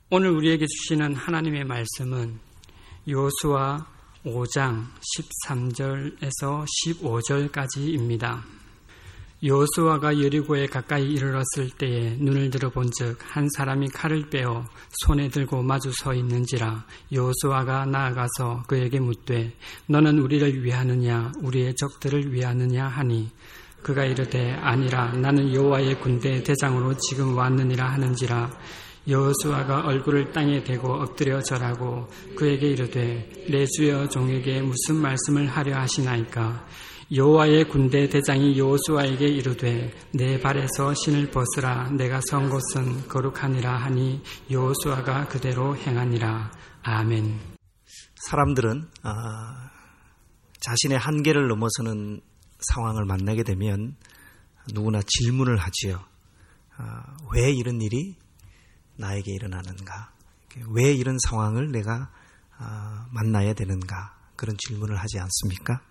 오늘 우리에게 주시는 하나님의 말씀은 여호수아 5장 13절에서 15절까지입니다. 여호수아가 여리고에 가까이 이르렀을 때에 눈을 들어본즉 한 사람이 칼을 빼어 손에 들고 마주 서 있는지라. 여호수아가 나아가서 그에게 묻되 너는 우리를 위하느냐 우리의 적들을 위하느냐 하니 그가 이르되 아니라 나는 여호와의 군대 대장으로 지금 왔느니라 하는지라. 여호수아가 얼굴을 땅에 대고 엎드려 절하고 그에게 이르되 내 주여 종에게 무슨 말씀을 하려 하시나이까. 여호와의 군대 대장이 여호수아에게 이르되 내 발에서 신을 벗으라 내가 선 곳은 거룩하니라 하니 여호수아가 그대로 행하니라. 아멘. 사람들은 자신의 한계를 넘어서는 상황을 만나게 되면 누구나 질문을 하지요. 왜 이런 일이 나에게 일어나는가? 왜 이런 상황을 내가 만나야 되는가? 그런 질문을 하지 않습니까?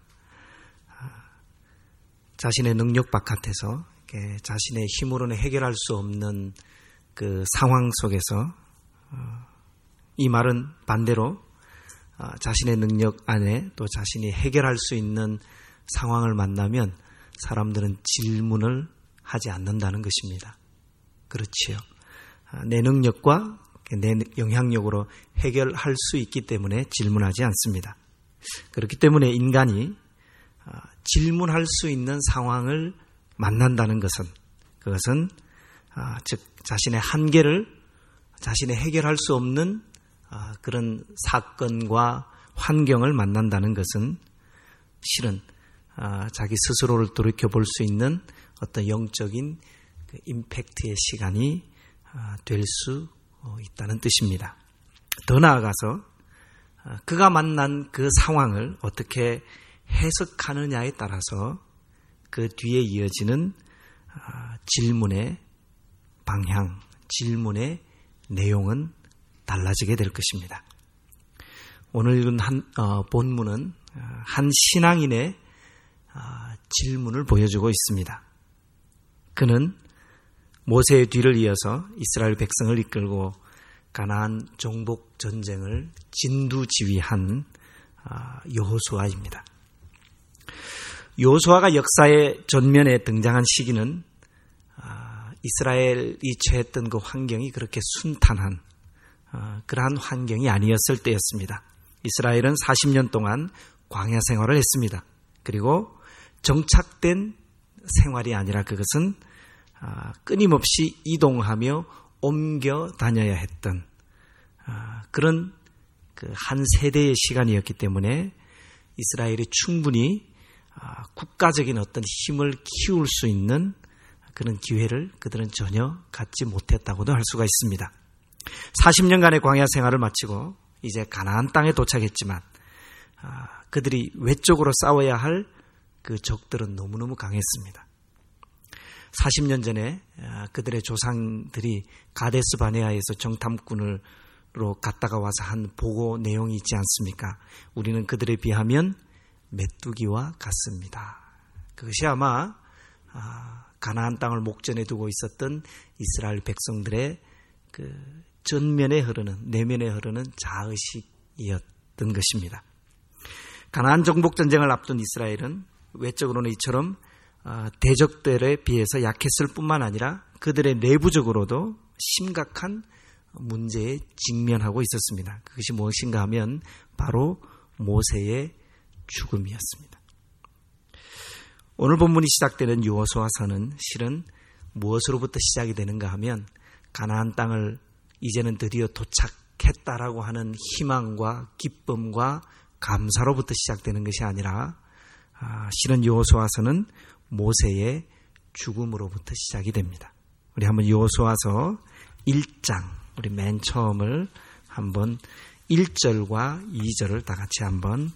자신의 능력 바깥에서 자신의 힘으로는 해결할 수 없는 그 상황 속에서 이 말은 반대로 자신의 능력 안에 또 자신이 해결할 수 있는 상황을 만나면 사람들은 질문을 하지 않는다는 것입니다. 그렇지요. 내 능력과 내 영향력으로 해결할 수 있기 때문에 질문하지 않습니다. 그렇기 때문에 인간이 질문할 수 있는 상황을 만난다는 것은 그것은 즉 자신의 한계를 자신이 해결할 수 없는 그런 사건과 환경을 만난다는 것은 실은 자기 스스로를 돌이켜볼 수 있는 어떤 영적인 그 임팩트의 시간이 될 수 있다는 뜻입니다. 더 나아가서 그가 만난 그 상황을 어떻게 해석하느냐에 따라서 그 뒤에 이어지는 질문의 방향, 질문의 내용은 달라지게 될 것입니다. 오늘 읽은 본문은 한 신앙인의 질문을 보여주고 있습니다. 그는 모세의 뒤를 이어서 이스라엘 백성을 이끌고 가나안 정복 전쟁을 진두지휘한 여호수아입니다. 여호수아가 역사의 전면에 등장한 시기는 이스라엘이 처했던 그 환경이 그렇게 순탄한 그러한 환경이 아니었을 때였습니다. 이스라엘은 40년 동안 광야 생활을 했습니다. 그리고 정착된 생활이 아니라 그것은 끊임없이 이동하며 옮겨 다녀야 했던 그런 그 한 세대의 시간이었기 때문에 이스라엘이 충분히 국가적인 어떤 힘을 키울 수 있는 그런 기회를 그들은 전혀 갖지 못했다고도 할 수가 있습니다. 40년간의 광야 생활을 마치고 이제 가나안 땅에 도착했지만 그들이 외적으로 싸워야 할 그 적들은 너무너무 강했습니다. 40년 전에 그들의 조상들이 가데스 바네아에서 정탐꾼으로 갔다가 와서 한 보고 내용이 있지 않습니까? 우리는 그들에 비하면 메뚜기와 같습니다. 그것이 아마 가나안 땅을 목전에 두고 있었던 이스라엘 백성들의 그 전면에 흐르는 내면에 흐르는 자의식이었던 것입니다. 가나안 정복 전쟁을 앞둔 이스라엘은 외적으로는 이처럼 대적들에 비해서 약했을 뿐만 아니라 그들의 내부적으로도 심각한 문제에 직면하고 있었습니다. 그것이 무엇인가 하면 바로 모세의 죽음이었습니다. 오늘 본문이 시작되는 여호수아서는 실은 무엇으로부터 시작이 되는가 하면 가나안 땅을 이제는 드디어 도착했다라고 하는 희망과 기쁨과 감사로부터 시작되는 것이 아니라 실은 여호수아서는 모세의 죽음으로부터 시작이 됩니다. 우리 한번 여호수아서 1장 우리 맨 처음을 한번 1절과 2절을 다 같이 한번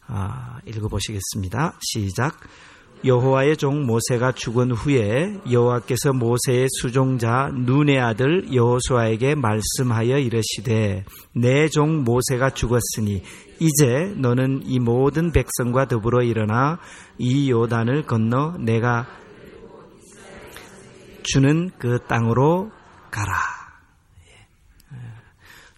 읽어보시겠습니다. 시작. 여호와의 종 모세가 죽은 후에 여호와께서 모세의 수종자 눈의 아들 여호수아에게 말씀하여 이르시되 내 종 모세가 죽었으니 이제 너는 이 모든 백성과 더불어 일어나 이 요단을 건너 내가 주는 그 땅으로 가라.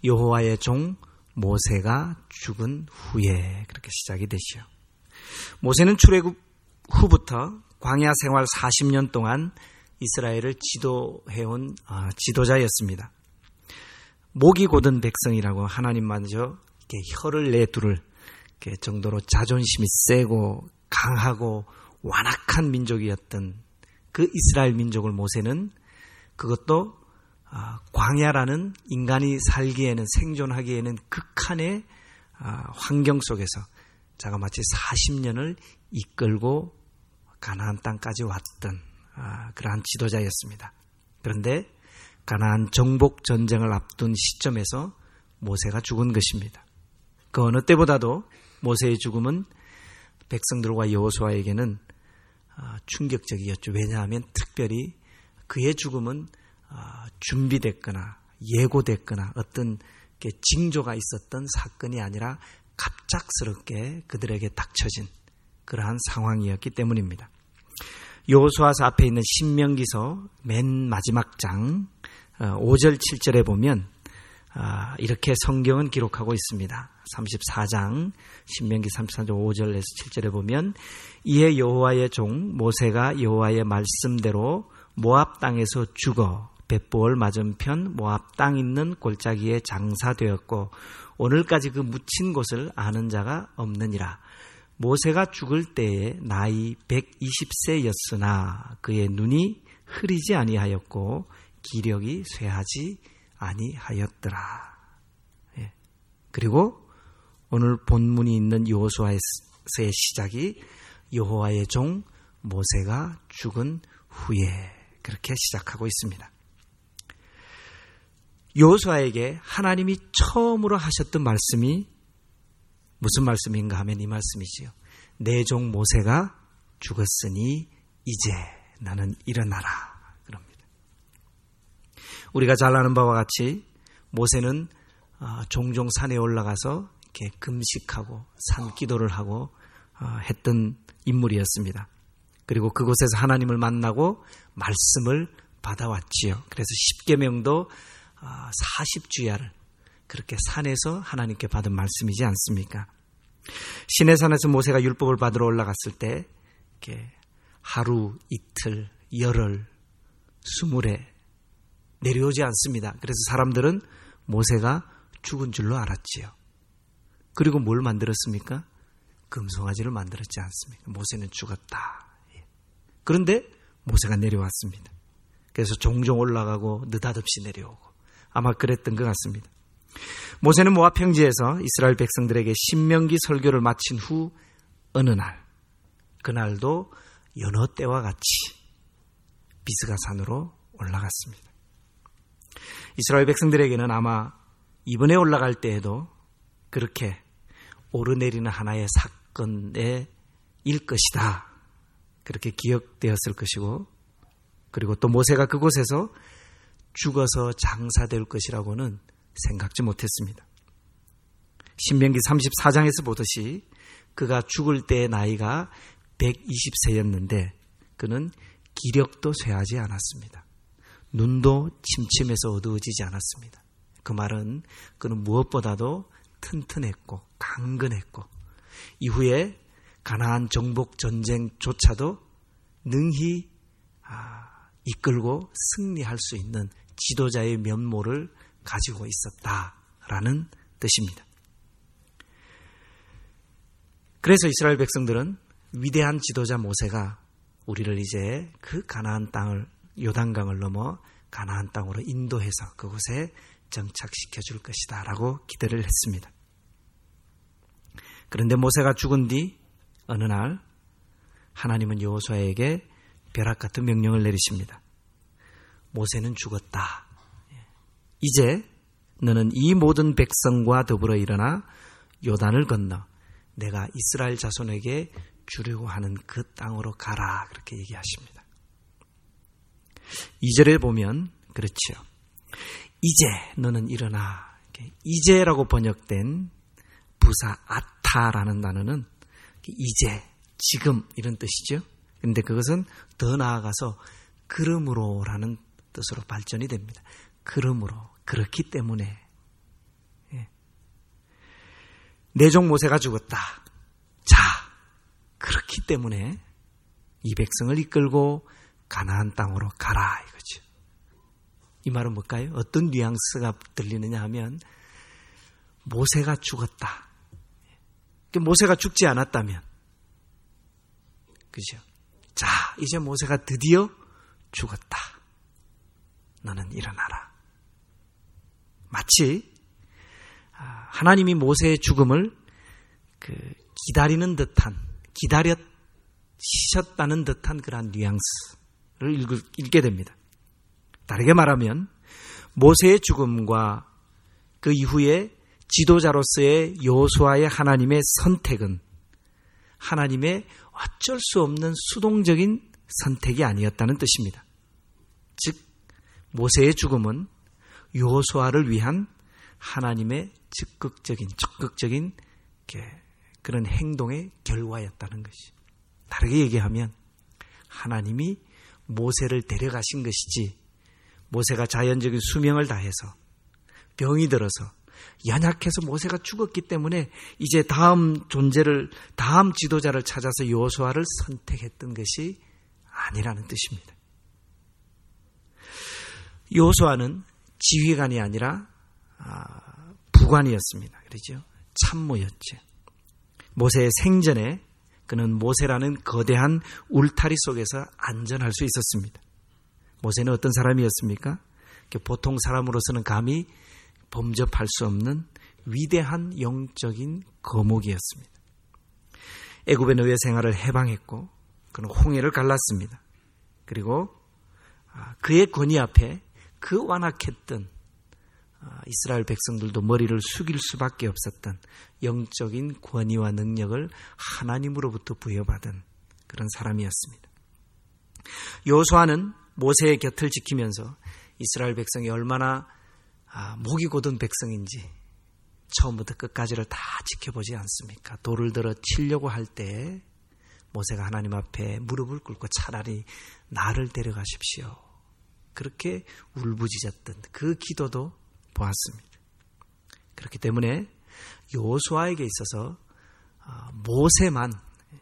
여호와의 종 모세가 죽은 후에 그렇게 시작이 되죠. 모세는 출애굽 후부터 광야 생활 40년 동안 이스라엘을 지도해온 지도자였습니다. 목이 곧은 백성이라고 하나님마저 혀를 내두를 정도로 자존심이 세고 강하고 완악한 민족이었던 그 이스라엘 민족을 모세는 그것도 광야라는 인간이 살기에는 생존하기에는 극한의 환경 속에서 자가 마치 40년을 이끌고 가나안 땅까지 왔던 그러한 지도자였습니다. 그런데 가나안 정복 전쟁을 앞둔 시점에서 모세가 죽은 것입니다. 그 어느 때보다도 모세의 죽음은 백성들과 여호수아에게는 충격적이었죠. 왜냐하면 특별히 그의 죽음은 준비됐거나 예고됐거나 어떤 징조가 있었던 사건이 아니라 갑작스럽게 그들에게 닥쳐진 그러한 상황이었기 때문입니다. 여호수아서 앞에 있는 신명기서 맨 마지막 장 5절 7절에 보면 이렇게 성경은 기록하고 있습니다. 34장 신명기 34장 5절에서 7절에 보면 이에 여호와의 종 모세가 여호와의 말씀대로 모압 땅에서 죽어 벳보을 맞은편 모압 땅 있는 골짜기에 장사되었고 오늘까지 그 묻힌 곳을 아는 자가 없느니라. 모세가 죽을 때에 나이 120세였으나 그의 눈이 흐리지 아니하였고 기력이 쇠하지 아니하였더라. 그리고 오늘 본문이 있는 여호수아서의 시작이 여호와의 종 모세가 죽은 후에 그렇게 시작하고 있습니다. 여호수아에게 하나님이 처음으로 하셨던 말씀이 무슨 말씀인가 하면 이 말씀이지요. 내 종 모세가 죽었으니 이제 나는 일어나라. 그럽니다. 우리가 잘 아는 바와 같이 모세는 종종 산에 올라가서 이렇게 금식하고 산기도를 하고 했던 인물이었습니다. 그리고 그곳에서 하나님을 만나고 말씀을 받아왔지요. 그래서 10계명도 40주야를 그렇게 산에서 하나님께 받은 말씀이지 않습니까? 시내산에서 모세가 율법을 받으러 올라갔을 때 이렇게 하루, 이틀, 열흘, 20회 내려오지 않습니다. 그래서 사람들은 모세가 죽은 줄로 알았지요. 그리고 뭘 만들었습니까? 금송아지를 만들었지 않습니까? 모세는 죽었다. 그런데 모세가 내려왔습니다. 그래서 종종 올라가고 느닷없이 내려오고 아마 그랬던 것 같습니다. 모세는 모압 평지에서 이스라엘 백성들에게 신명기 설교를 마친 후 어느 날, 그날도 여느 때와 같이 비스가 산으로 올라갔습니다. 이스라엘 백성들에게는 아마 이번에 올라갈 때에도 그렇게 오르내리는 하나의 사건의 일 것이다. 그렇게 기억되었을 것이고, 그리고 또 모세가 그곳에서 죽어서 장사될 것이라고는 생각지 못했습니다. 신명기 34장에서 보듯이 그가 죽을 때의 나이가 120세였는데 그는 기력도 쇠하지 않았습니다. 눈도 침침해서 어두워지지 않았습니다. 그 말은 그는 무엇보다도 튼튼했고 강건했고 이후에 가나안 정복 전쟁조차도 능히 이끌고 승리할 수 있는 지도자의 면모를 가지고 있었다라는 뜻입니다. 그래서 이스라엘 백성들은 위대한 지도자 모세가 우리를 이제 그 가나안 땅을 요단강을 넘어 가나안 땅으로 인도해서 그곳에 정착시켜 줄 것이다 라고 기대를 했습니다. 그런데 모세가 죽은 뒤 어느 날 하나님은 여호수아에게 벼락 같은 명령을 내리십니다. 모세는 죽었다. 이제 너는 이 모든 백성과 더불어 일어나 요단을 건너 내가 이스라엘 자손에게 주려고 하는 그 땅으로 가라. 그렇게 얘기하십니다. 2절에 보면 그렇죠. 이제 너는 일어나. 이제라고 번역된 부사 아타라는 단어는 이제, 지금 이런 뜻이죠. 그런데 그것은 더 나아가서 그러므로라는 뜻으로 발전이 됩니다. 그러므로, 그렇기 때문에 내 종 모세가 죽었다. 자, 그렇기 때문에 이 백성을 이끌고 가나안 땅으로 가라 이거죠. 이 말은 뭘까요? 어떤 뉘앙스가 들리느냐 하면 모세가 죽었다. 모세가 죽지 않았다면, 그죠? 자, 이제 모세가 드디어 죽었다. 너는 일어나라. 마치 하나님이 모세의 죽음을 기다리는 듯한, 기다리셨다는 듯한 그러한 뉘앙스를 읽게 됩니다. 다르게 말하면 모세의 죽음과 그 이후에 지도자로서의 여호수아의 하나님의 선택은 하나님의 어쩔 수 없는 수동적인 선택이 아니었다는 뜻입니다. 즉 모세의 죽음은 여호수아를 위한 하나님의 적극적인 그런 행동의 결과였다는 것이. 다르게 얘기하면 하나님이 모세를 데려가신 것이지 모세가 자연적인 수명을 다해서 병이 들어서 연약해서 모세가 죽었기 때문에 이제 다음 지도자를 찾아서 여호수아를 선택했던 것이 아니라는 뜻입니다. 여호수아는 지휘관이 아니라 부관이었습니다. 그렇죠? 참모였죠. 모세의 생전에 그는 모세라는 거대한 울타리 속에서 안전할 수 있었습니다. 모세는 어떤 사람이었습니까? 보통 사람으로서는 감히 범접할 수 없는 위대한 영적인 거목이었습니다. 애굽의 노예 생활을 해방했고 그는 홍해를 갈랐습니다. 그리고 그의 권위 앞에 그 완악했던 이스라엘 백성들도 머리를 숙일 수밖에 없었던 영적인 권위와 능력을 하나님으로부터 부여받은 그런 사람이었습니다. 여호수아는 모세의 곁을 지키면서 이스라엘 백성이 얼마나 목이 곧은 백성인지 처음부터 끝까지를 다 지켜보지 않습니까? 돌을 들어 치려고 할 때 모세가 하나님 앞에 무릎을 꿇고 차라리 나를 데려가십시오. 그렇게 울부짖었던 그 기도도 보았습니다. 그렇기 때문에 여호수아에게 있어서 모세만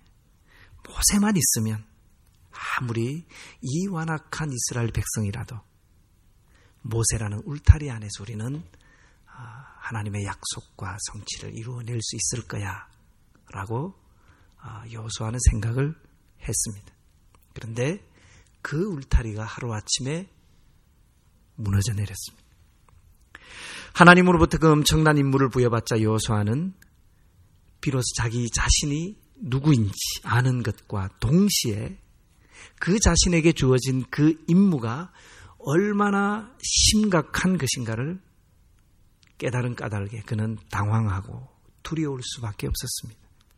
있으면 아무리 이 완악한 이스라엘 백성이라도 모세라는 울타리 안에서 우리는 하나님의 약속과 성취를 이루어낼 수 있을 거야 라고 여호수아는 생각을 했습니다. 그런데 그 울타리가 하루아침에 무너져 내렸습니다. 하나님으로부터 그 엄청난 임무를 부여받자 여호수아는 비로소 자기 자신이 누구인지 아는 것과 동시에 그 자신에게 주어진 그 임무가 얼마나 심각한 것인가를 깨달은 까닭에 그는 당황하고 두려울 수밖에 없었습니다.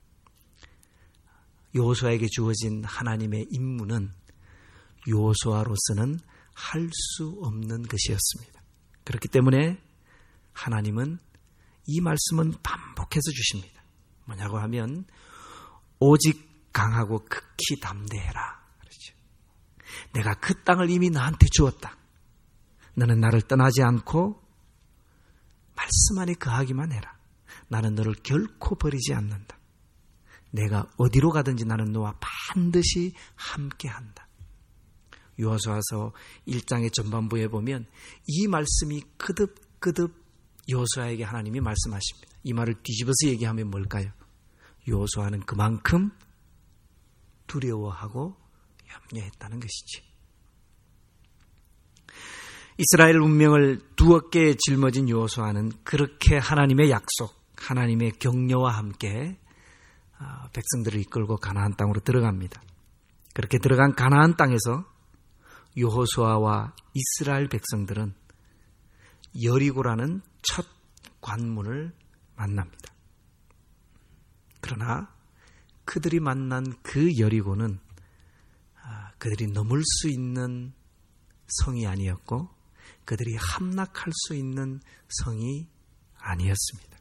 여호수아에게 주어진 하나님의 임무는 여호수아로서는 할 수 없는 것이었습니다. 그렇기 때문에 하나님은 이 말씀은 반복해서 주십니다. 뭐냐고 하면 오직 강하고 극히 담대해라. 그렇죠. 내가 그 땅을 이미 너한테 주었다. 너는 나를 떠나지 않고 말씀 안에 거하기만 해라. 나는 너를 결코 버리지 않는다. 내가 어디로 가든지 나는 너와 반드시 함께한다. 여호수아서 1장의 전반부에 보면 이 말씀이 거듭 여호수아에게 하나님이 말씀하십니다. 이 말을 뒤집어서 얘기하면 뭘까요? 여호수아는 그만큼 두려워하고 염려했다는 것이지. 이스라엘 운명을 두 어깨에 짊어진 여호수아는 그렇게 하나님의 약속, 하나님의 격려와 함께 백성들을 이끌고 가나안 땅으로 들어갑니다. 그렇게 들어간 가나안 땅에서 여호수아와 이스라엘 백성들은 여리고라는 첫 관문을 만납니다. 그러나 그들이 만난 그 여리고는 그들이 넘을 수 있는 성이 아니었고 그들이 함락할 수 있는 성이 아니었습니다.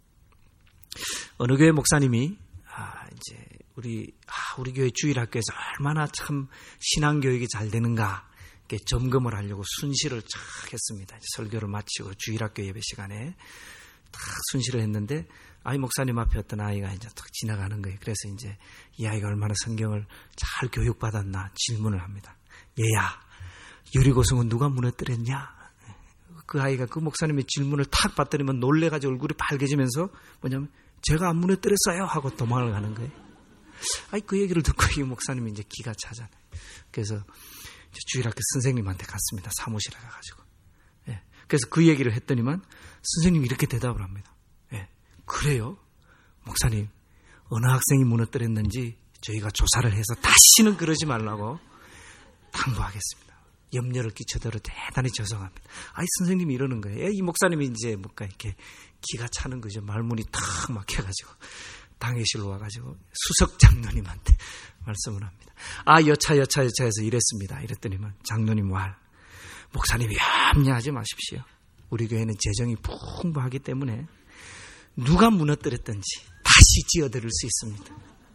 어느 교회 목사님이 이제 우리 교회 주일학교에서 얼마나 참 신앙교육이 잘 되는가 이렇게 점검을 하려고 순시를 착 했습니다. 설교를 마치고 주일학교 예배 시간에 딱 순시를 했는데 아이 목사님 앞에 어떤 아이가 이제 딱 지나가는 거예요. 그래서 이제 이 아이가 얼마나 성경을 잘 교육받았나 질문을 합니다. 얘야, 여리고성은 누가 무너뜨렸냐? 그 아이가 그 목사님의 질문을 탁 받더니만 놀래가지고 얼굴이 빨개지면서 뭐냐면 제가 안 무너뜨렸어요 하고 도망을 가는 거예요. 아이 그 얘기를 듣고 이 목사님이 이제 기가 차잖아요. 그래서 주일학교 선생님한테 갔습니다. 사무실에 가가지고. 예. 그래서 그 얘기를 했더니만 선생님이 이렇게 대답을 합니다. 예. 그래요? 목사님, 어느 학생이 무너뜨렸는지 저희가 조사를 해서 다시는 그러지 말라고 당부하겠습니다. 염려를 끼쳐드려 대단히 죄송합니다. 아이 선생님이 이러는 거예요. 이 목사님이 이제 뭔가 이렇게 기가 차는 거죠. 말문이 탁 막혀가지고 당회실로 와가지고 수석 장로님한테 말씀을 합니다. 아 여차해서 이랬습니다. 이랬더니만 장로님 말, 목사님이 염려하지 마십시오. 우리 교회는 재정이 풍부하기 때문에 누가 무너뜨렸든지 다시 지어드릴 수 있습니다.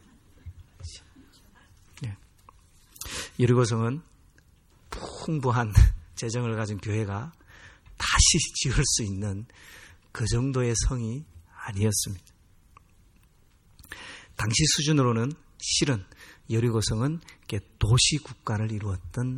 네. 여리고성은 풍부한 재정을 가진 교회가 다시 지을 수 있는 그 정도의 성이 아니었습니다. 당시 수준으로는 실은 여리고성은 도시국가를 이루었던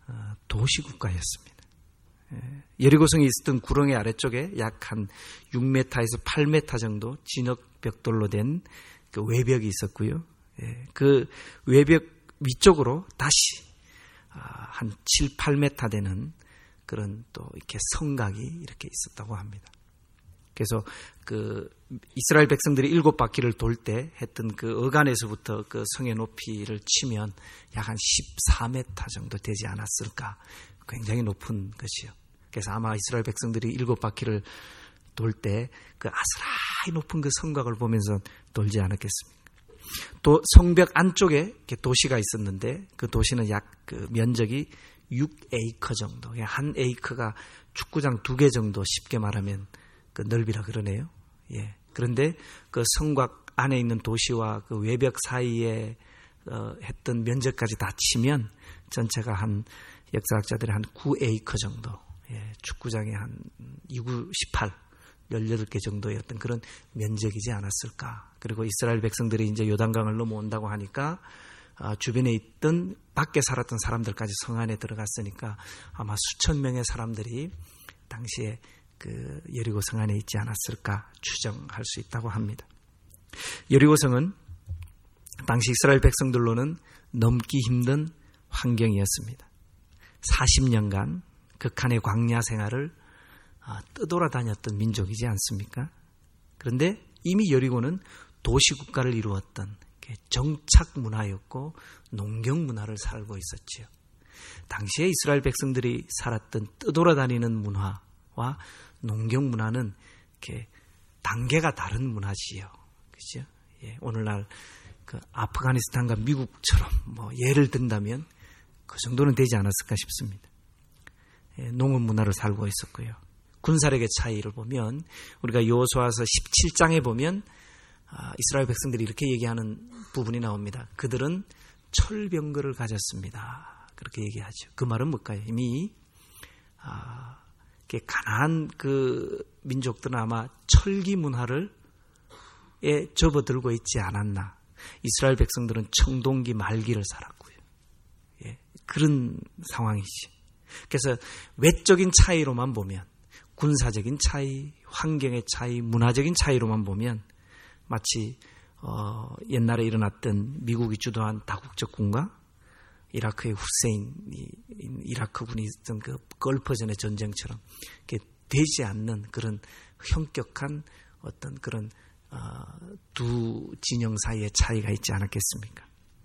도시국가였습니다. 여리고성이 있었던 구렁이 아래쪽에 약 한 6m에서 8m 정도 진흙벽돌로 된 그 외벽이 있었고요. 그 외벽 위쪽으로 다시 한 7, 8m 되는 그런 또 이렇게 성곽이 이렇게 있었다고 합니다. 그래서 그 이스라엘 백성들이 7바퀴를 돌 때 했던 그 어간에서부터 그 성의 높이를 치면 약 한 14m 정도 되지 않았을까. 굉장히 높은 것이요. 그래서 아마 이스라엘 백성들이 7바퀴를 돌 때 그 아스라이 높은 그 성곽을 보면서 돌지 않았겠습니까? 또 성벽 안쪽에 이렇게 도시가 있었는데 그 도시는 약 그 면적이 6에이커 정도. 한 에이커가 축구장 2개 정도 쉽게 말하면 그 넓이라 그러네요. 예. 그런데 그 성곽 안에 있는 도시와 그 외벽 사이에 했던 면적까지 다 치면 전체가 한 역사학자들이 한 9에이커 정도. 예. 축구장이 한 2, 18, 18개 정도의 어떤 그런 면적이지 않았을까. 그리고 이스라엘 백성들이 이제 요단강을 넘어온다고 하니까 주변에 있던 밖에 살았던 사람들까지 성 안에 들어갔으니까 아마 수천 명의 사람들이 당시에 그 여리고성 안에 있지 않았을까 추정할 수 있다고 합니다. 여리고성은 당시 이스라엘 백성들로는 넘기 힘든 환경이었습니다. 40년간 극한의 광야 생활을 떠돌아다녔던 민족이지 않습니까? 그런데 이미 여리고는 도시국가를 이루었던 정착 문화였고 농경 문화를 살고 있었지요. 당시에 이스라엘 백성들이 살았던 떠돌아다니는 문화와 농경 문화는 이렇게 단계가 다른 문화지요. 그죠? 예, 오늘날 그 아프가니스탄과 미국처럼 뭐 예를 든다면 그 정도는 되지 않았을까 싶습니다. 예, 농업 문화를 살고 있었고요. 군사력의 차이를 보면 우리가 여호수아서 17장에 보면 이스라엘 백성들이 이렇게 얘기하는 부분이 나옵니다. 그들은 철병거를 가졌습니다. 그렇게 얘기하죠. 그 말은 뭘까요? 이미 가나안 그 민족들은 아마 철기 문화를 접어들고 있지 않았나. 이스라엘 백성들은 청동기 말기를 살았고요. 예, 그런 상황이지. 그래서 외적인 차이로만 보면 군사적인 차이, 환경의 차이, 문화적인 차이로만 보면 마치 옛날에 일어났던 미국이 주도한 다국적 군과 이라크의 후세인이 이라크군이 있던 그 걸프전의 전쟁처럼 되지 않는 그런 현격한 어떤 그런 두 진영 사이의 차이가 있지 않았겠습니까?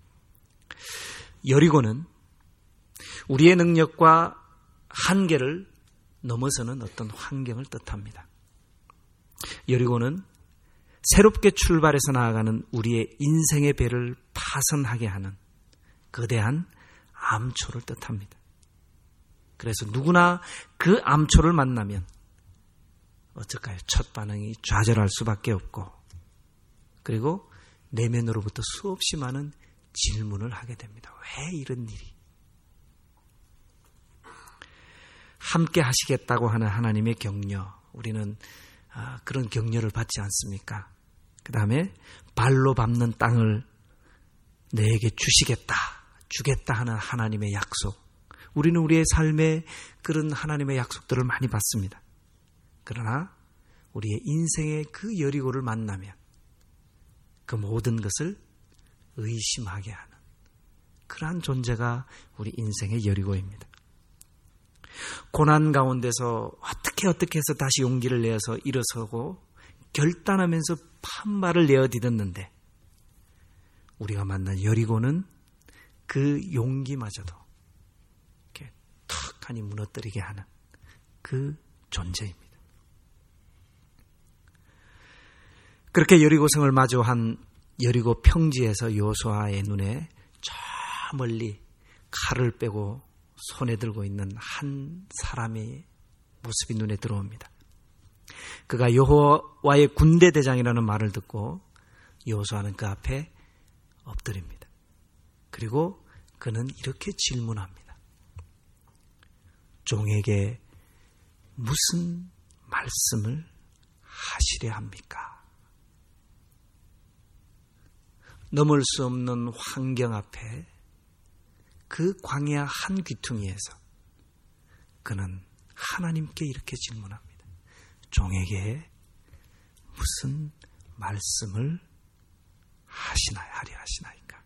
여리고는 우리의 능력과 한계를 넘어서는 어떤 환경을 뜻합니다. 여리고는 새롭게 출발해서 나아가는 우리의 인생의 배를 파선하게 하는 거대한 암초를 뜻합니다. 그래서 누구나 그 암초를 만나면 어떨까요? 첫 반응이 좌절할 수밖에 없고, 그리고 내면으로부터 수없이 많은 질문을 하게 됩니다. 왜 이런 일이? 함께 하시겠다고 하는 하나님의 격려, 우리는 그런 격려를 받지 않습니까? 그 다음에 발로 밟는 땅을 내게 주겠다 하는 하나님의 약속. 우리는 우리의 삶에 그런 하나님의 약속들을 많이 받습니다. 그러나 우리의 인생의 그 여리고를 만나면 그 모든 것을 의심하게 하는 그러한 존재가 우리 인생의 여리고입니다. 고난 가운데서 어떻게 해서 다시 용기를 내어서 일어서고 결단하면서 판말을 내어디뎠는데 우리가 만난 여리고는 그 용기마저도 이렇게 턱하니 무너뜨리게 하는 그 존재입니다. 그렇게 여리고성을 마주한 여리고 평지에서 여호수아의 눈에 저 멀리 칼을 빼고 손에 들고 있는 한 사람의 모습이 눈에 들어옵니다. 그가 여호와의 군대 대장이라는 말을 듣고 여호수아는 그 앞에 엎드립니다. 그리고 그는 이렇게 질문합니다. 종에게 무슨 말씀을 하시려 합니까? 넘을 수 없는 환경 앞에 그 광야 한 귀퉁이에서 그는 하나님께 이렇게 질문합니다. 종에게 무슨 말씀을 하려 하시나이까?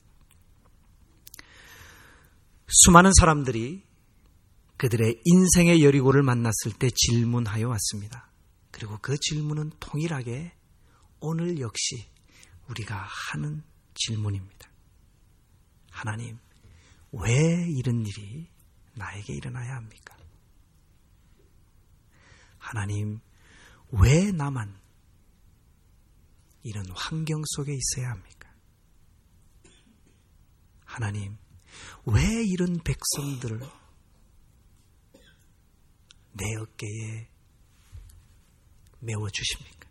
수많은 사람들이 그들의 인생의 여리고를 만났을 때 질문하여 왔습니다. 그리고 그 질문은 통일하게 오늘 역시 우리가 하는 질문입니다. 하나님, 왜 이런 일이 나에게 일어나야 합니까? 하나님, 왜 나만 이런 환경 속에 있어야 합니까? 하나님, 왜 이런 백성들을 내 어깨에 메워주십니까?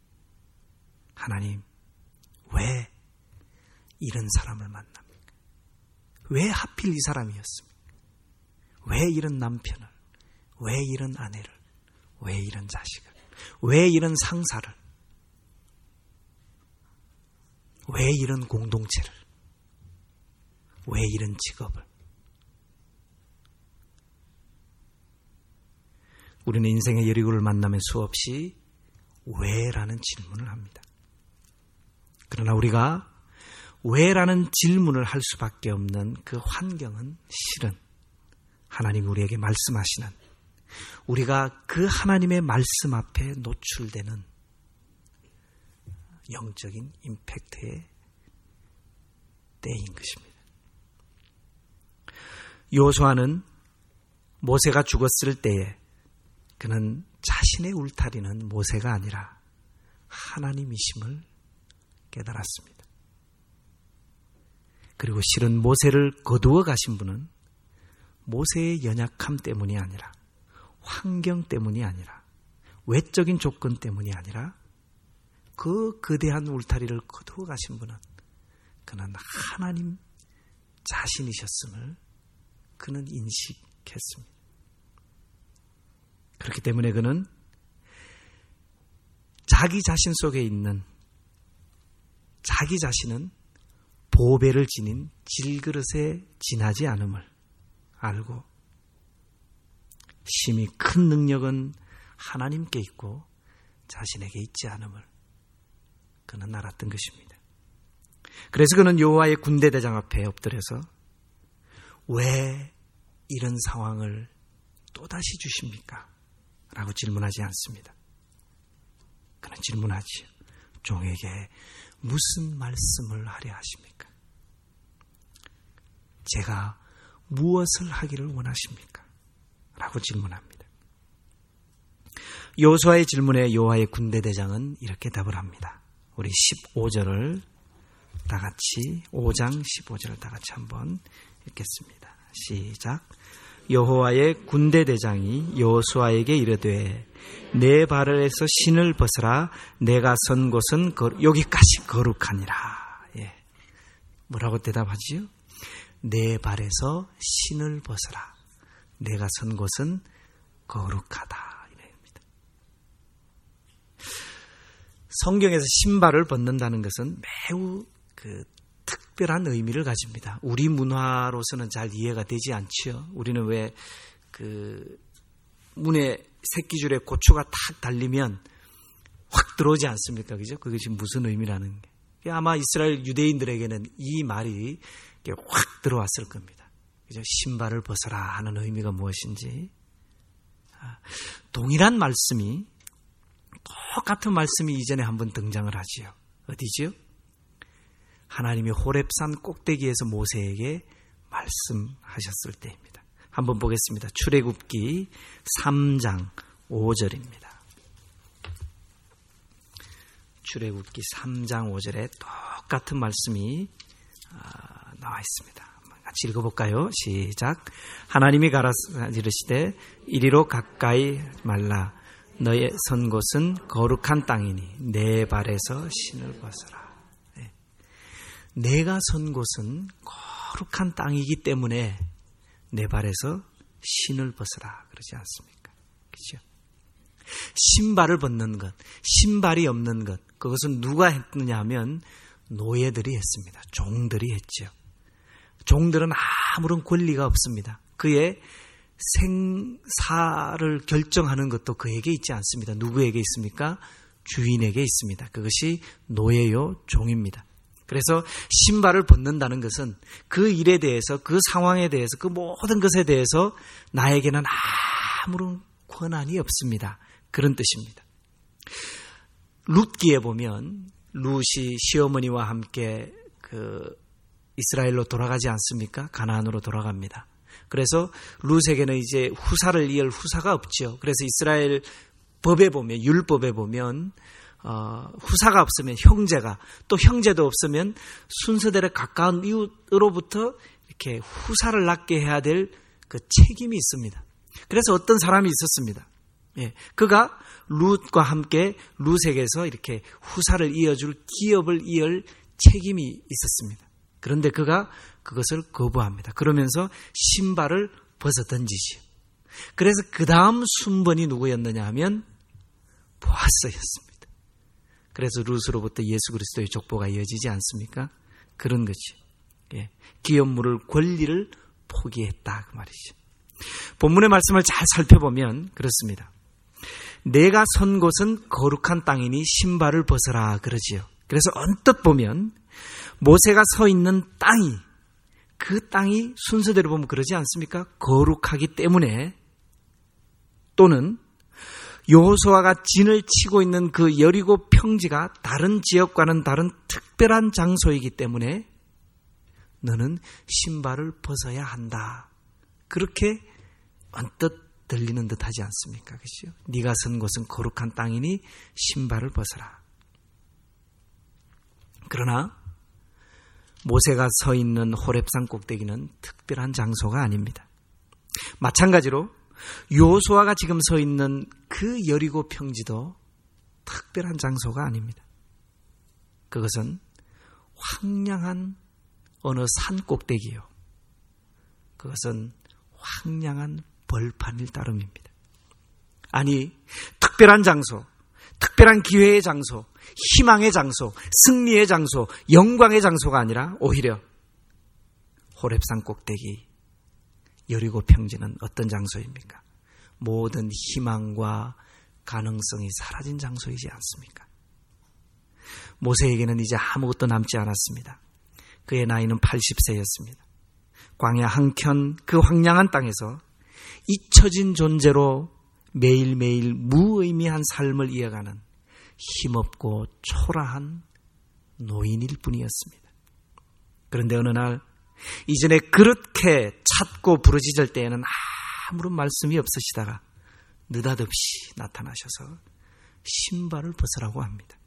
하나님, 왜 이런 사람을 만납니까? 왜 하필 이 사람이었습니까? 왜 이런 남편을, 왜 이런 아내를, 왜 이런 자식을, 왜 이런 상사를, 왜 이런 공동체를, 왜 이런 직업을? 우리는 인생의 여리고를 만나면 수없이 왜라는 질문을 합니다. 그러나 우리가 왜라는 질문을 할 수밖에 없는 그 환경은 실은 하나님이 우리에게 말씀하시는, 우리가 그 하나님의 말씀 앞에 노출되는 영적인 임팩트의 때인 것입니다. 여호수아는 모세가 죽었을 때에 그는 자신의 울타리는 모세가 아니라 하나님이심을 깨달았습니다. 그리고 실은 모세를 거두어 가신 분은 모세의 연약함 때문이 아니라, 환경 때문이 아니라, 외적인 조건 때문이 아니라 그 거대한 울타리를 거두어 가신 분은 그는 하나님 자신이셨음을 그는 인식했습니다. 그렇기 때문에 그는 자기 자신 속에 있는 자기 자신은 보배를 지닌 질그릇에 지나지 않음을 알고 심히 큰 능력은 하나님께 있고 자신에게 있지 않음을 그는 알았던 것입니다. 그래서 그는 여호와의 군대 대장 앞에 엎드려서 왜 이런 상황을 또다시 주십니까? 라고 질문하지 않습니다. 그는 질문하지요. 종에게 무슨 말씀을 하려 하십니까? 제가 무엇을 하기를 원하십니까? 라고 질문합니다. 여호수아의 질문에 여호와의 군대 대장은 이렇게 답을 합니다. 우리 15절을 다 같이, 5장 15절을 다 같이 한번 읽겠습니다. 시작. 여호와의 군대 대장이 여호수아에게 이르되 내 발에서 신을 벗으라. 내가 선 곳은 여기까지 거룩하니라. 예. 뭐라고 대답하지요? 내 발에서 신을 벗으라. 내가 선 곳은 거룩하다. 이랍니다. 성경에서 신발을 벗는다는 것은 매우 특별한 의미를 가집니다. 우리 문화로서는 잘 이해가 되지 않죠. 우리는 왜 문에 새끼줄에 고추가 탁 달리면 확 들어오지 않습니까? 그죠? 그것이 무슨 의미라는 게. 아마 이스라엘 유대인들에게는 이 말이 확 들어왔을 겁니다. 그죠? 신발을 벗어라 하는 의미가 무엇인지. 동일한 말씀이, 똑같은 말씀이 이전에 한번 등장을 하지요. 어디지요? 하나님이 호렙산 꼭대기에서 모세에게 말씀하셨을 때입니다. 한번 보겠습니다. 출애굽기 3장 5절입니다. 출애굽기 3장 5절에 똑같은 말씀이 나와 있습니다. 같이 읽어볼까요? 시작. 하나님이 가라사지르시되 이리로 가까이 말라. 너의 선 곳은 거룩한 땅이니 내 발에서 신을 벗어라. 네. 내가 선 곳은 거룩한 땅이기 때문에 내 발에서 신을 벗어라. 그러지 않습니까? 그렇죠? 신발을 벗는 것, 신발이 없는 것, 그것은 누가 했느냐 하면 노예들이 했습니다. 종들이 했죠. 종들은 아무런 권리가 없습니다. 그의 생사를 결정하는 것도 그에게 있지 않습니다. 누구에게 있습니까? 주인에게 있습니다. 그것이 노예요, 종입니다. 그래서 신발을 벗는다는 것은 그 일에 대해서, 그 상황에 대해서, 그 모든 것에 대해서 나에게는 아무런 권한이 없습니다. 그런 뜻입니다. 룻기에 보면 룻이 시어머니와 함께 이스라엘로 돌아가지 않습니까? 가나안으로 돌아갑니다. 그래서 룻에게는 이제 후사를 이을 후사가 없죠. 그래서 이스라엘 법에 보면, 율법에 보면 후사가 없으면 형제가, 또 형제도 없으면 순서대로 가까운 이웃으로부터 이렇게 후사를 낳게 해야 될 그 책임이 있습니다. 그래서 어떤 사람이 있었습니다. 예, 그가 룻과 함께 룻에게서 이렇게 후사를 이어줄 기업을 이을 책임이 있었습니다. 그런데 그가 그것을 거부합니다. 그러면서 신발을 벗어 던지지요. 그래서 그 다음 순번이 누구였느냐 하면 보아스였습니다. 그래서 룻으로부터 예수 그리스도의 족보가 이어지지 않습니까? 그런 거죠. 예, 기업 물을 권리를 포기했다 그 말이죠. 본문의 말씀을 잘 살펴보면 그렇습니다. 내가 선 곳은 거룩한 땅이니 신발을 벗어라 그러지요. 그래서 언뜻 보면 모세가 서 있는 땅이, 그 땅이 순서대로 보면 그러지 않습니까? 거룩하기 때문에, 또는 여호수아가 진을 치고 있는 그 여리고 평지가 다른 지역과는 다른 특별한 장소이기 때문에 너는 신발을 벗어야 한다. 그렇게 언뜻 들리는 듯 하지 않습니까? 그렇죠? 네가 선 곳은 거룩한 땅이니 신발을 벗어라. 그러나 모세가 서 있는 호렙산 꼭대기는 특별한 장소가 아닙니다. 마찬가지로 여호수아가 지금 서 있는 그 여리고 평지도 특별한 장소가 아닙니다. 그것은 황량한 어느 산 꼭대기요. 그것은 황량한 벌판일 따름입니다. 아니, 특별한 장소, 특별한 기회의 장소, 희망의 장소, 승리의 장소, 영광의 장소가 아니라 오히려 호렙산 꼭대기, 여리고 평지는 어떤 장소입니까? 모든 희망과 가능성이 사라진 장소이지 않습니까? 모세에게는 이제 아무것도 남지 않았습니다. 그의 나이는 80세였습니다. 광야 한켠 그 황량한 땅에서 잊혀진 존재로 매일매일 무의미한 삶을 이어가는 힘없고 초라한 노인일 뿐이었습니다. 그런데 어느 날 이전에 그렇게 찾고 부르짖을 때에는 아무런 말씀이 없으시다가 느닷없이 나타나셔서 신발을 벗으라고 합니다.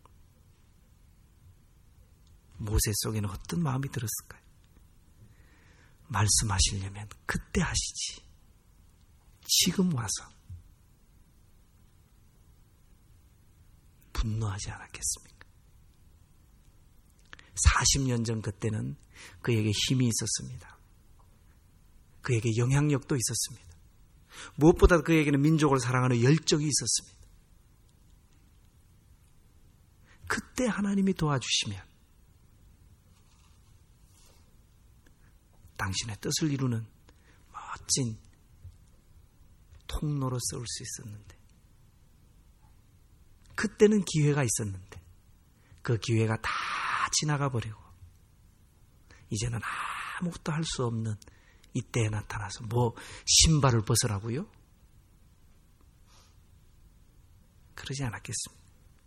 모세 속에는 어떤 마음이 들었을까요? 말씀하시려면 그때 하시지, 지금 와서 분노하지 않았겠습니까? 40년 전 그때는 그에게 힘이 있었습니다. 그에게 영향력도 있었습니다. 무엇보다 그에게는 민족을 사랑하는 열정이 있었습니다. 그때 하나님이 도와주시면 당신의 뜻을 이루는 멋진 통로로 세울 수 있었는데, 그때는 기회가 있었는데 그 기회가 다 지나가 버리고 이제는 아무것도 할 수 없는 이때에 나타나서 뭐 신발을 벗으라고요? 그러지 않았겠습니다.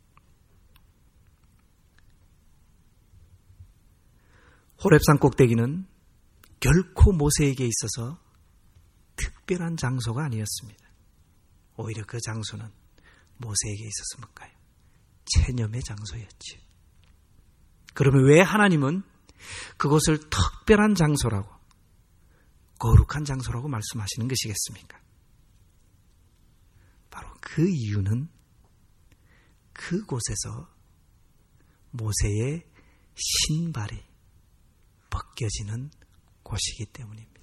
호렙산 꼭대기는 결코 모세에게 있어서 특별한 장소가 아니었습니다. 오히려 그 장소는 모세에게 있어서 뭘까요? 체념의 장소였지요. 그러면 왜 하나님은 그곳을 특별한 장소라고, 거룩한 장소라고 말씀하시는 것이겠습니까? 바로 그 이유는 그곳에서 모세의 신발이 벗겨지는 곳이기 때문입니다.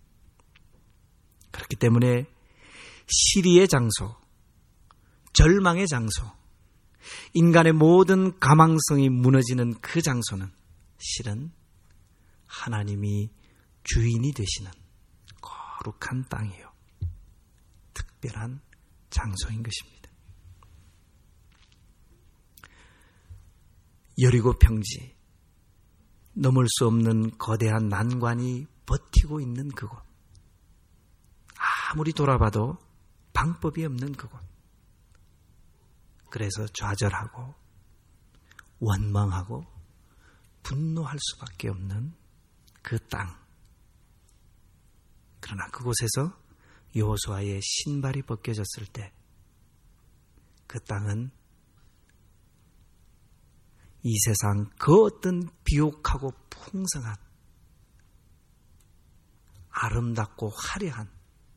그렇기 때문에 시리의 장소, 절망의 장소, 인간의 모든 가망성이 무너지는 그 장소는 실은 하나님이 주인이 되시는 거룩한 땅이요, 특별한 장소인 것입니다. 여리고 평지, 넘을 수 없는 거대한 난관이 버티고 있는 그곳, 아무리 돌아봐도 방법이 없는 그곳, 그래서 좌절하고 원망하고 분노할 수밖에 없는 그 땅. 그러나 그곳에서 여호수아의 신발이 벗겨졌을 때 그 땅은 이 세상 그 어떤 비옥하고 풍성한 아름답고 화려한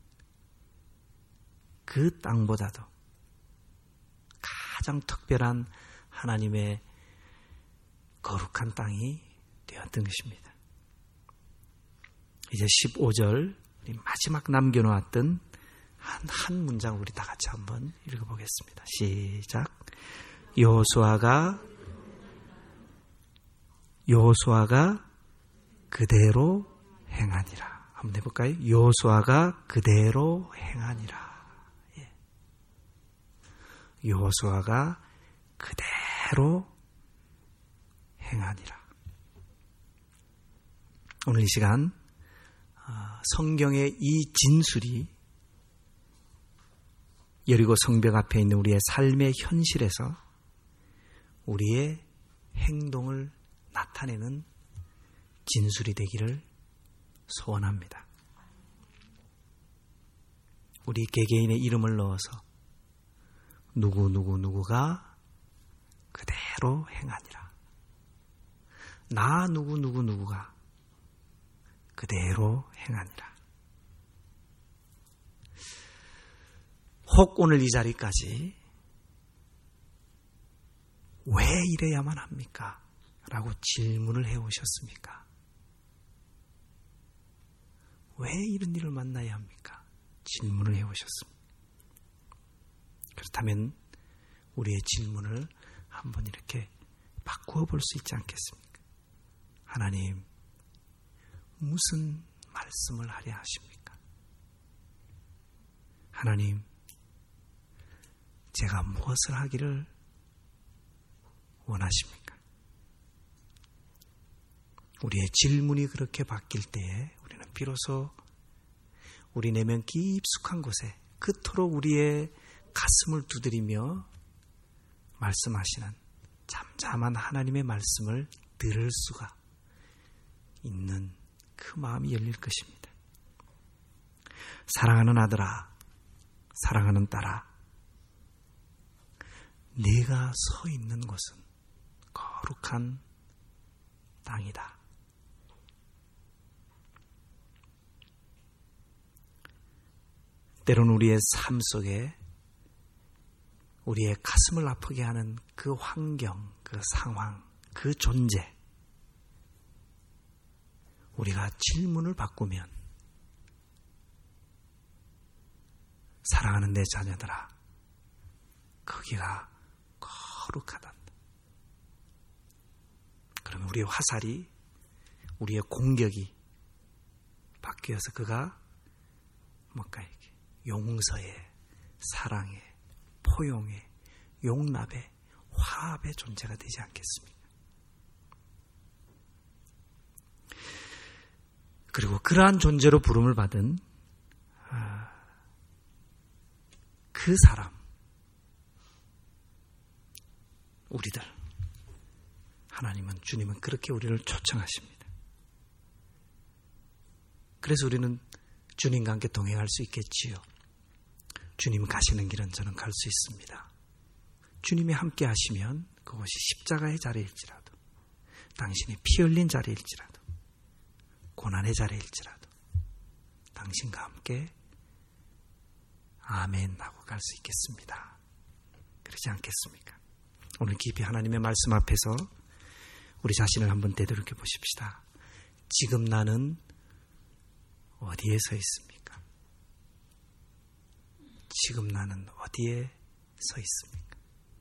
그 땅보다도 가장 특별한 하나님의 거룩한 땅이 되었던 것입니다. 이제 15절 우리 마지막 남겨놓았던 한 문장 우리 다 같이 한번 읽어보겠습니다. 시작. 여호수아가 그대로 행하니라. 한번 해볼까요? 여호수아가 그대로 행하니라. 예. 여호수아가 그대로 행하니라. 오늘 이 시간 성경의 이 진술이 여리고 성벽 앞에 있는 우리의 삶의 현실에서 우리의 행동을 나타내는 진술이 되기를 소원합니다. 우리 개개인의 이름을 넣어서 누구가 그대로 행하니라. 나 누구가 그대로 행하니라. 혹 오늘 이 자리까지 왜 이래야만 합니까? 라고 질문을 해오셨습니까? 왜 이런 일을 만나야 합니까? 질문을 해오셨습니다. 그렇다면 우리의 질문을 한번 이렇게 바꾸어 볼 수 있지 않겠습니까? 하나님, 무슨 말씀을 하려 하십니까? 하나님, 제가 무엇을 하기를 원하십니까? 우리의 질문이 그렇게 바뀔 때에 우리는 비로소 우리 내면 깊숙한 곳에 그토록 우리의 가슴을 두드리며 말씀하시는 잠잠한 하나님의 말씀을 들을 수가 있는 그 마음이 열릴 것입니다. 사랑하는 아들아, 사랑하는 딸아, 네가 서 있는 곳은 거룩한 땅이다. 때론 우리의 삶 속에 우리의 가슴을 아프게 하는 그 환경, 그 상황, 그 존재, 우리가 질문을 바꾸면 사랑하는 내 자녀들아, 거기가 거룩하단다. 그러면 우리의 화살이, 우리의 공격이 바뀌어서 그가 뭔가 이렇게 용서의, 사랑의, 포용의, 용납의, 화합의 존재가 되지 않겠습니까? 그리고 그러한 존재로 부름을 받은 그 사람, 우리들, 주님은 그렇게 우리를 초청하십니다. 그래서 우리는 주님과 함께 동행할 수 있겠지요. 주님 가시는 길은 저는 갈 수 있습니다. 주님이 함께 하시면 그것이 십자가의 자리일지라도, 당신이 피 흘린 자리일지라도, 고난의 자리일지라도 당신과 함께 아멘 하고 갈 수 있겠습니다. 그러지 않겠습니까? 오늘 깊이 하나님의 말씀 앞에서 우리 자신을 한번 되돌이켜 보십시다. 지금 나는 어디에 서 있습니까? 지금 나는 어디에 서 있습니까?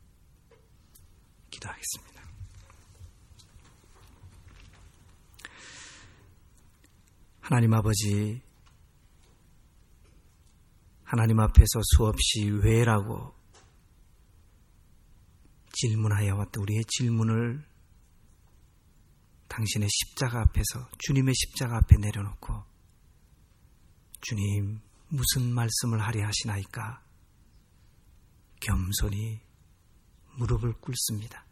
기도하겠습니다. 하나님 아버지, 하나님 앞에서 수없이 왜라고 질문하여 왔던 우리의 질문을 당신의 십자가 앞에서, 주님의 십자가 앞에 내려놓고 주님 무슨 말씀을 하려 하시나이까 겸손히 무릎을 꿇습니다.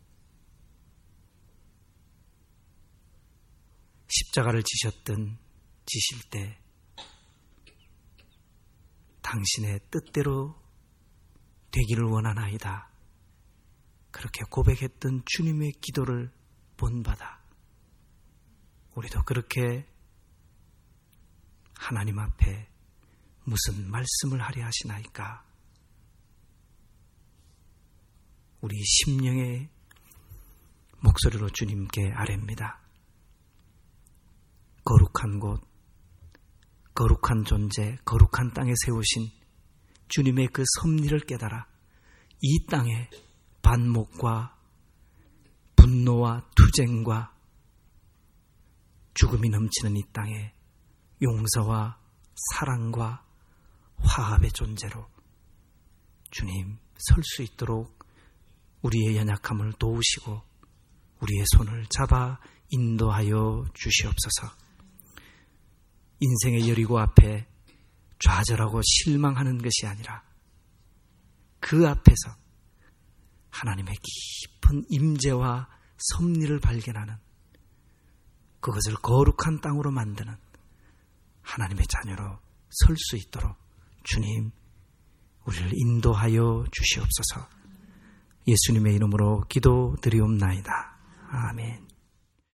십자가를 지실 때 당신의 뜻대로 되기를 원하나이다. 그렇게 고백했던 주님의 기도를 본받아 우리도 그렇게 하나님 앞에 무슨 말씀을 하려 하시나이까 우리 심령의 목소리로 주님께 아뢰입니다. 거룩한 곳, 거룩한 존재, 거룩한 땅에 세우신 주님의 그 섭리를 깨달아 이 땅에 반목과 분노와 투쟁과 죽음이 넘치는 이 땅에 용서와 사랑과 화합의 존재로 주님 설 수 있도록 우리의 연약함을 도우시고 우리의 손을 잡아 인도하여 주시옵소서. 인생의 여리고 앞에 좌절하고 실망하는 것이 아니라 그 앞에서 하나님의 깊은 임재와 섭리를 발견하는, 그것을 거룩한 땅으로 만드는 하나님의 자녀로 설 수 있도록 주님 우리를 인도하여 주시옵소서. 예수님의 이름으로 기도드리옵나이다. 아멘.